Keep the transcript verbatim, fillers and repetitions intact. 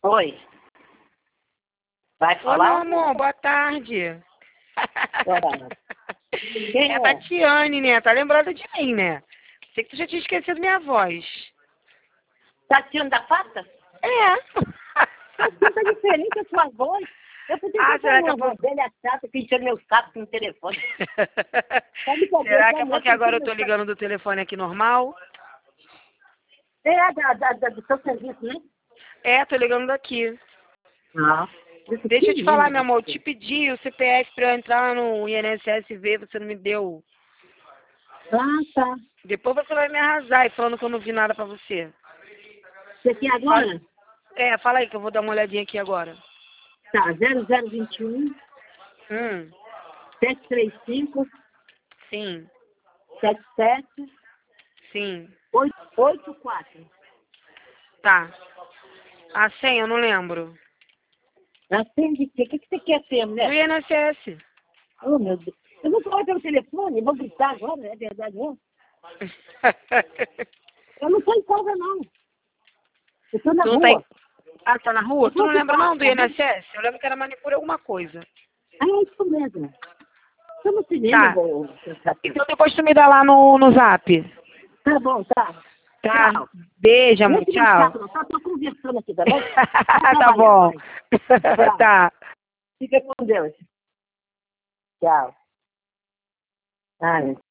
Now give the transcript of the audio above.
Oi. Vai Oi, falar? meu amor, boa tarde. Quem É a é? Tatiane, né? Tá lembrada de mim, né? Sei que tu já tinha esquecido minha voz. Tatiana da Pata? É. Tatiana tá diferente a sua voz. Eu podia Ah, ter será falado que é uma voz por... velha chata que encheu meu saco no telefone. Sabe que Será que é porque agora eu tô ligando do telefone aqui normal? É da, da, da, do seu serviço, né? É, tô ligando daqui. Ah. Deixa eu te falar, meu amor, eu te pedi o C P F pra eu entrar no I N S S V, você não me deu. Ah, tá. Depois você vai me arrasar aí falando que eu não vi nada pra você. Você quer agora? É, fala aí que eu vou dar uma olhadinha aqui agora. Tá, zero zero vinte e um, Hum, sete três cinco, sim, sete sete, sim. oito quatro. Tá. A senha eu não lembro. Acende o quê? O que que você quer ter, Do mulher? I N S S. Oh, meu Deus. Eu vou falar pelo telefone, vou gritar agora, é verdade, não? Eu não tô em casa, não. Eu tô na Tu não tá em... rua. Ah, tá na rua? Eu Tu vou não lembra ocupar, não do tá bom? I N S S? Eu lembro que era manicure alguma coisa. Ah, é isso mesmo. Tô no cinema, Tá. vou... Então depois tu me dá lá no, no zap. Tá bom, tá. Tá. Tchau. Beijo, Não amor. é que meu Tchau. saco, não. Tá, tô conversando aqui, tá bom? Vou Tá trabalhar, bom. vai. Tchau. Tá. Fica com Deus. Tchau. Ai,